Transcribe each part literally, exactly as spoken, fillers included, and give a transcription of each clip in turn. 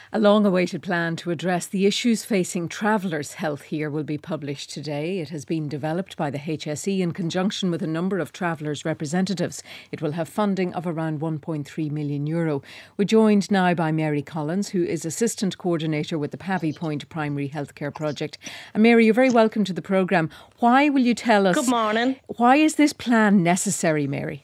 A long-awaited plan to address the issues facing travellers' health here will be published today. It has been developed by the H S E in conjunction with a number of travellers' representatives. It will have funding of around one point three million euro. We're joined now by Mary Collins, who is Assistant Coordinator with the Pavey Point Primary Healthcare Project. And Mary, you're very welcome to the programme. Why will you tell us... Good morning. Why is this plan necessary, Mary?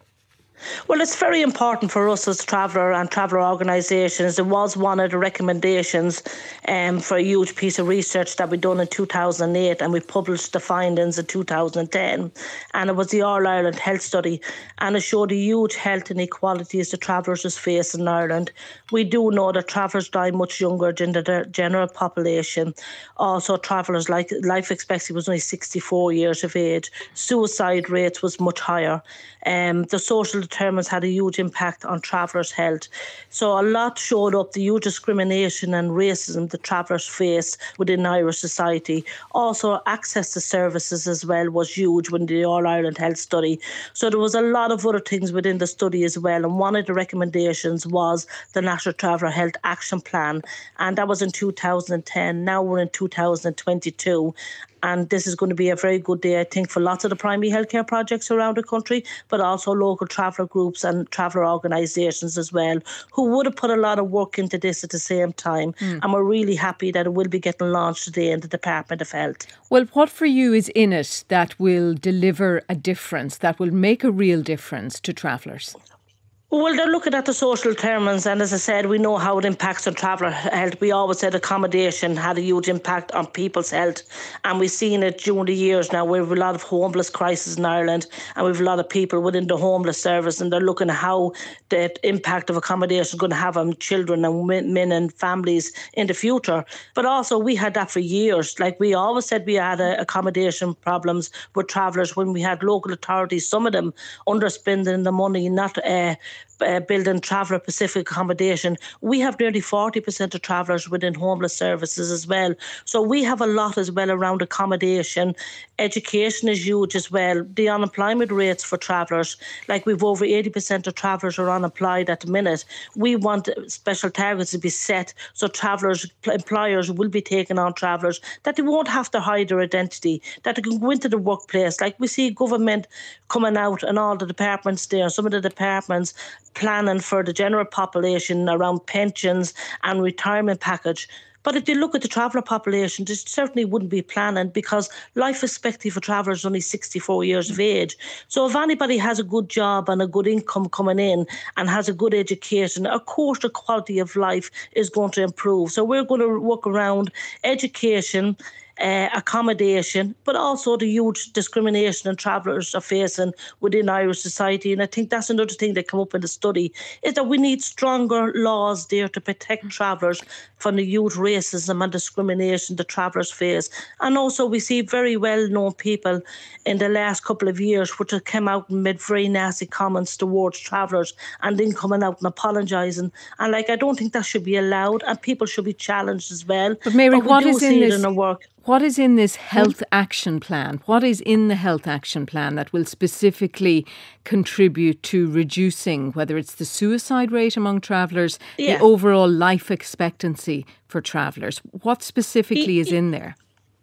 Well, it's very important for us as traveller and traveller organisations. It was one of the recommendations um, for a huge piece of research that we done in two thousand eight, and we published the findings in two thousand ten. And it was the All Ireland Health Study, and it showed the huge health inequalities the travellers is facing in Ireland. We do know that travellers die much younger than the general population. Also, travellers' like life expectancy was only sixty-four years of age. Suicide rates was much higher. Um, the social determinants had a huge impact on travellers' health. So a lot showed up, the huge discrimination and racism that travellers face within Irish society. Also, access to services as well was huge when the All Ireland Health Study. So there was a lot of other things within the study as well. And one of the recommendations was the National Traveller Health Action Plan. And that was in two thousand ten. Now we're in two thousand twenty-two. And this is going to be a very good day, I think, for lots of the primary healthcare projects around the country, but also local traveller groups and traveller organisations as well, who would have put a lot of work into this at the same time. Mm. And we're really happy that it will be getting launched today in the Department of Health. Well, what for you is in it that will deliver a difference, that will make a real difference to travellers? Well, they're looking at the social determinants, and as I said, we know how it impacts on traveller health. We always said accommodation had a huge impact on people's health, and we've seen it during the years now. We have a lot of homeless crisis in Ireland, and we have a lot of people within the homeless service, and they're looking at how the impact of accommodation is going to have on children and men and families in the future. But also, we had that for years. Like we always said, we had uh, accommodation problems with travellers when we had local authorities, some of them underspending the money, not uh, Uh, building traveller specific accommodation. We have nearly forty percent of travellers within homeless services as well. So we have a lot as well around accommodation. Education is huge as well. The unemployment rates for travellers, like we've over eighty percent of travellers are unemployed at the minute. We want special targets to be set so travellers, employers will be taking on travellers, that they won't have to hide their identity, that they can go into the workplace. Like we see government coming out and all the departments there, some of the departments planning for the general population around pensions and retirement package. But if you look at the traveller population, there certainly wouldn't be planning, because life expectancy for travellers is only sixty-four years of age. So if anybody has a good job and a good income coming in and has a good education, of course the quality of life is going to improve. So we're going to work around education, Uh, accommodation, but also the huge discrimination and travellers are facing within Irish society. And I think that's another thing that came up in the study, is that we need stronger laws there to protect travellers from the huge racism and discrimination that travellers face. And also we see very well-known people in the last couple of years which have come out and made very nasty comments towards travellers, and then coming out and apologising. And like, I don't think that should be allowed, and people should be challenged as well. But Mary, but what is in this? In work. What is in this health action plan? What is in the health action plan that will specifically contribute to reducing, whether it's the suicide rate among travellers, yeah. the overall life expectancy for travellers? What specifically is in there?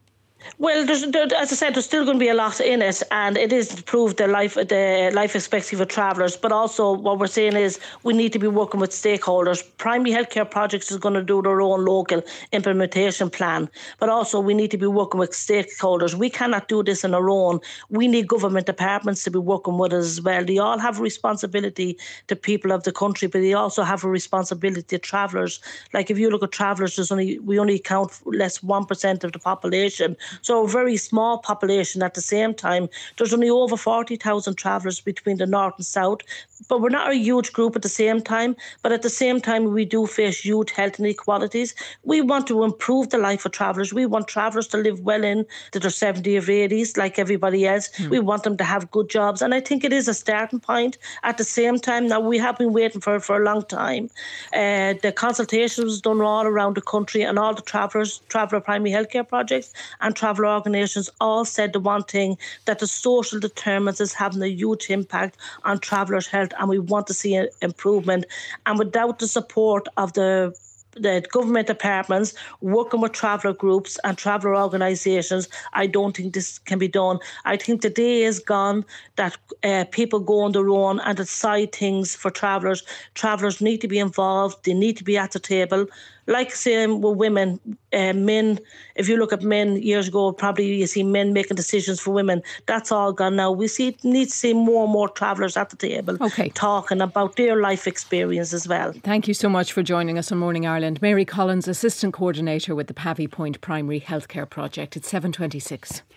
Well, there's, there, as I said, there's still going to be a lot in it, and it is to prove the life the life expectancy for travellers. But also what we're saying is we need to be working with stakeholders. Primary healthcare projects is going to do their own local implementation plan, but also we need to be working with stakeholders. We cannot do this on our own. We need government departments to be working with us as well. They all have a responsibility to people of the country, but they also have a responsibility to travellers. Like if you look at travellers, there's only we only count less one percent of the population. So a very small population. At the same time, there's only over forty thousand travellers between the north and south. But we're not a huge group at the same time. But at the same time, we do face huge health inequalities. We want to improve the life of travellers. We want travellers to live well in to their seventies or eighties like everybody else. Mm. We want them to have good jobs. And I think it is a starting point. At the same time, now we have been waiting for it for a long time. Uh, the consultation was done all around the country, and all the travellers, traveller primary healthcare projects and traveller organisations all said the one thing, that the social determinants is having a huge impact on travellers' health, and we want to see an improvement. And without the support of the the government departments working with traveller groups and traveller organisations, I don't think this can be done. I think the day is gone that uh, people go on their own and decide things for travellers. Travellers need to be involved. They need to be at the table. Like same with women, uh, men, if you look at men years ago, probably you see men making decisions for women. That's all gone now. We see need to see more and more travellers at the table okay. talking about their life experience as well. Thank you so much for joining us on Morning Ireland. Mary Collins, Assistant Coordinator with the Pavy Point Primary Healthcare Project. It's seven twenty-six.